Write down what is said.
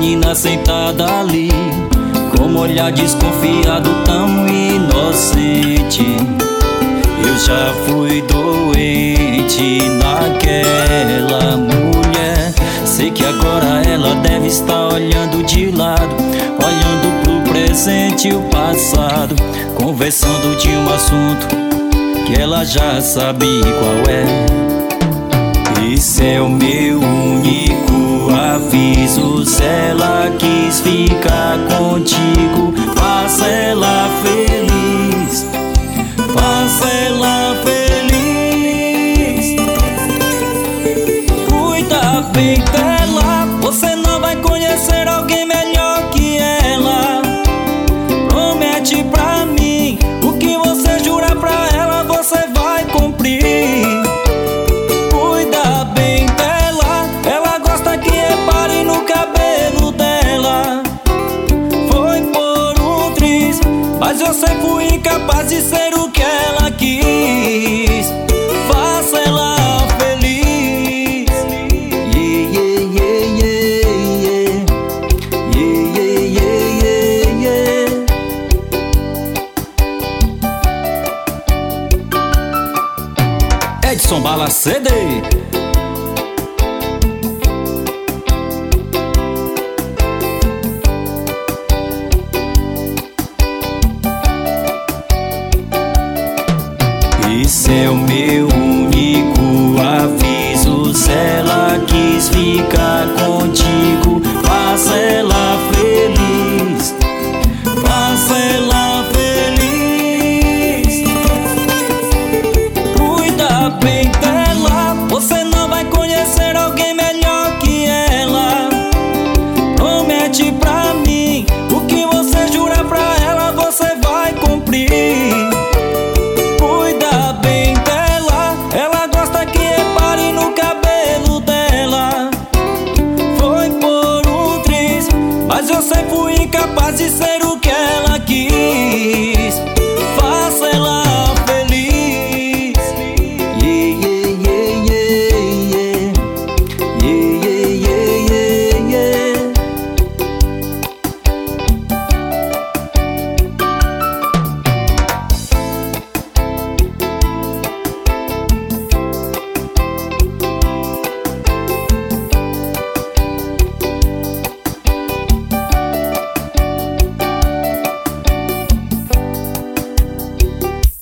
menina sentada ali, com um olhar desconfiado tão inocente. Eu já fui doente naquela mulher. Sei que agora ela deve estar olhando de lado, olhando pro presente e o passado, conversando de um assunto que ela já sabe qual é. Esse é o meu único aviso: se ela quis ficar contigo, faça ela feliz, faça ela feliz. Cuida bem dela, você não vai conhecer alguém melhor que ela. Promete pra mim, o que você jura pra ela, você vai cumprir. Mas eu sempre fui incapaz de ser o que ela quis. Faça ela feliz. Yeah, yeah, yeah, yeah, yeah. Yeah, yeah, yeah, yeah. Edson Bala CD. Esse é o meu único aviso: se ela quis ficar contigo, faça ela feliz, faça ela feliz. Cuida bem dela, você não vai conhecer alguém melhor que ela. Promete pra mim, o que você jura pra ela, você vai cumprir. Mas eu sempre fui